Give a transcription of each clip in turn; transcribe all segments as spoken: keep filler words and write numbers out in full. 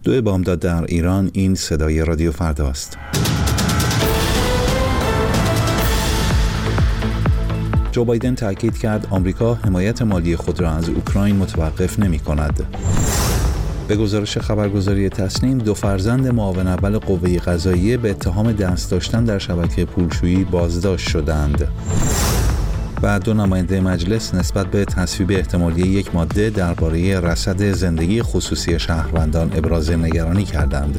دو بامداد در ایران. این صدای رادیو فردا است. جو بایدن تاکید کرد آمریکا حمایت مالی خود را از اوکراین متوقف نمی کند. به گزارش خبرگزاری تصنیم، دو فرزند معاون اول قوه قضاییه به اتهام دست داشتن در شبکه پولشویی بازداشت شدند. و دو نماینده مجلس نسبت به تصویب احتمالی یک ماده درباره رصد زندگی خصوصی شهروندان ابراز نگرانی کردند.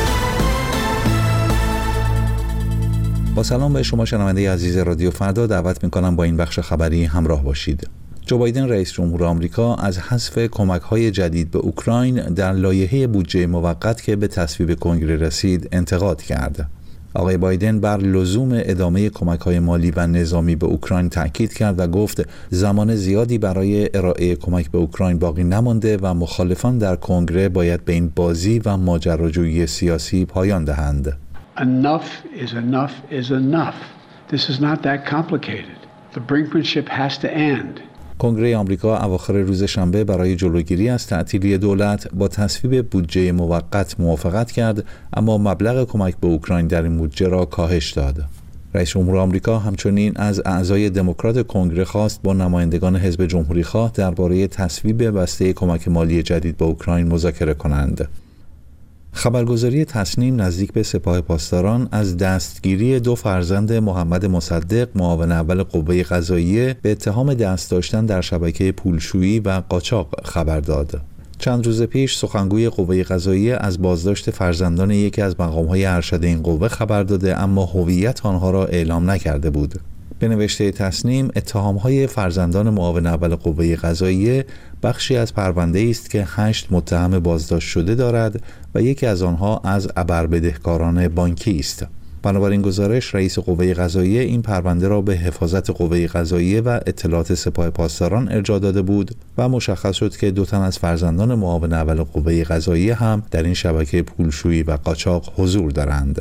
با سلام به شما شنونده عزیز رادیو فردا، دعوت می‌کنم با این بخش خبری همراه باشید. جو بایدن رئیس جمهور آمریکا از حذف کمک‌های جدید به اوکراین در لایحه بودجه موقت که به تصویب کنگره رسید انتقاد کرد. آقای بایدن بر لزوم ادامه کمک‌های مالی و نظامی به اوکراین تاکید کرد و گفت زمان زیادی برای ارائه کمک به اوکراین باقی نمانده و مخالفان در کنگره باید به این بازی و ماجراجویی سیاسی پایان دهند. Enough is enough is enough. This is not that complicated. The brinkmanship has to end. کنگره آمریکا اواخر روز شنبه برای جلوگیری از تعطیلی دولت با تصویب بودجه موقت موافقت کرد، اما مبلغ کمک به اوکراین در این بودجه را کاهش داد. رئیس جمهور آمریکا همچنین از اعضای دموکرات کنگره خواست با نمایندگان حزب جمهوری‌خواه درباره تصویب بسته کمک مالی جدید به اوکراین مذاکره کنند. خبرگزاری تصنیم نزدیک به سپاه پاسداران از دستگیری دو فرزند محمد مصدق معاون اول قوه قضاییه به اتهام دست داشتن در شبکه پولشویی و قاچاق خبر داد. چند روز پیش سخنگوی قوه قضاییه از بازداشت فرزندان یکی از مقام‌های ارشد این قوه خبر داده، اما هویت آنها را اعلام نکرده بود. به نوشته تصنیم، اتهام‌های فرزندان معاون اول قوه قضاییه بخشی از پرونده است که هشت متهم بازداشت شده دارد و یکی از آنها از ابربدهکاران بانکی است. بنابراین گزارش رئیس قوه قضاییه این پرونده را به حفاظت قوه قضاییه و اطلاعات سپاه پاسداران ارجاع داده بود و مشخص شد که دو تن از فرزندان معاون اول قوه قضاییه هم در این شبکه پولشویی و قاچاق حضور دارند.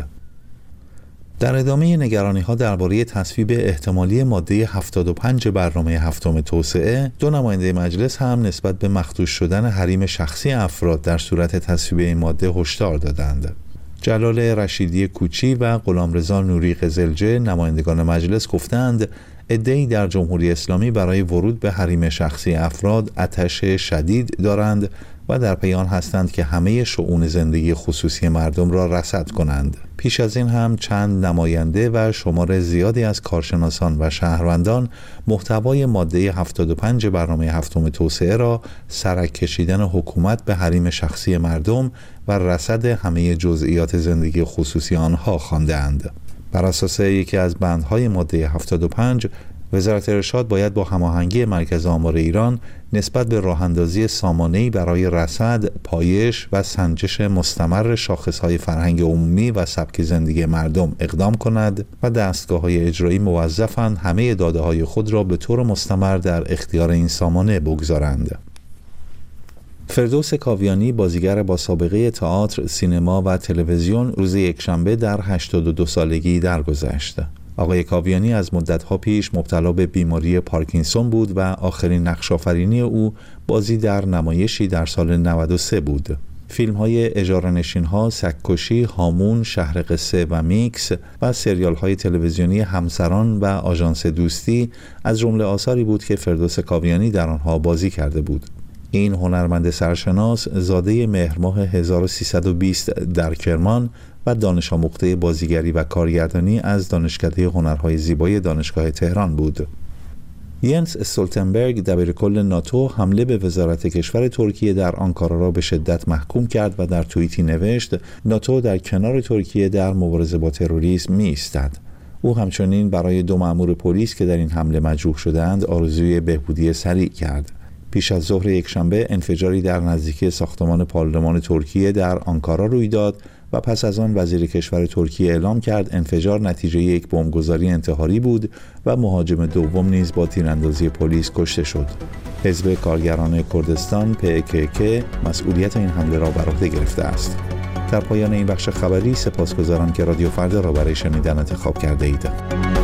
در ادامه نگرانی‌ها درباره تصویب احتمالی ماده هفتاد و پنج برنامه هفتم توسعه، دو نماینده مجلس هم نسبت به مخدوش شدن حریم شخصی افراد در صورت تصویب این ماده هشدار دادند. جلال رشیدی کوچی و غلامرضا نوری قزلجه نمایندگان مجلس گفتند عده‌ای در جمهوری اسلامی برای ورود به حریم شخصی افراد آتش شدید دارند و در پی آن هستند که همه شئون زندگی خصوصی مردم را رصد کنند. پیش از این هم چند نماینده و شمار زیادی از کارشناسان و شهروندان محتوای ماده هفتاد و پنج برنامه هفتم توسعه را سرک کشیدن حکومت به حریم شخصی مردم و رصد همه جزئیات زندگی خصوصی آنها خواندند. بر اساس یکی از بندهای ماده هفتاد و پنج، وزارت ارشاد باید با هماهنگی مرکز آمار ایران نسبت به راه‌اندازی سامانه‌ای برای رصد، پایش و سنجش مستمر شاخص‌های فرهنگ عمومی و سبک زندگی مردم اقدام کند و دستگاه‌های اجرایی موظفند همه داده‌های خود را به طور مستمر در اختیار این سامانه بگذارند. فردوس کاویانی، بازیگر با سابقه تئاتر، سینما و تلویزیون، روز یکشنبه در هشتاد و دو سالگی درگذشت. آقای کاویانی از مدت‌ها پیش مبتلا به بیماری پارکینسون بود و آخرین نقش‌آفرینی او بازی در نمایشی در سال نود و سه بود. فیلم‌های اجاره‌نشین‌ها، سگ‌کشی، هامون، شهر قصه و میکس و سریال‌های تلویزیونی همسران و آژانس دوستی از جمله آثاری بود که فردوس کاویانی در آنها بازی کرده بود. این هنرمند سرشناس زاده مهرماه هزار و سیصد و بیست در کرمان و دانش آموخته بازیگری و کارگردانی از دانشکده هنرهای زیبای دانشگاه تهران بود. ینس استولتنبرگ، دبیرکل ناتو، حمله به وزارت کشور ترکیه در آنکارا را به شدت محکوم کرد و در توییتی نوشت ناتو در کنار ترکیه در مبارزه با تروریسم می ایستد. او همچنین برای دو مأمور پلیس که در این حمله مجروح شدند آرزوی بهبودی سریع کرد. پیش از ظهر یکشنبه انفجاری در نزدیکی ساختمان پارلمان ترکیه در آنکارا روی داد و پس از آن وزیر کشور ترکیه اعلام کرد انفجار نتیجه یک بمبگذاری انتحاری بود و مهاجم دوم نیز با تیراندازی پلیس کشته شد. حزب کارگران کردستان پی کی کی مسئولیت این حمله را بر عهده گرفته است. در پایان این بخش خبری سپاسگزارم که رادیو فردا را برای شنیدن انتخاب کرده اید.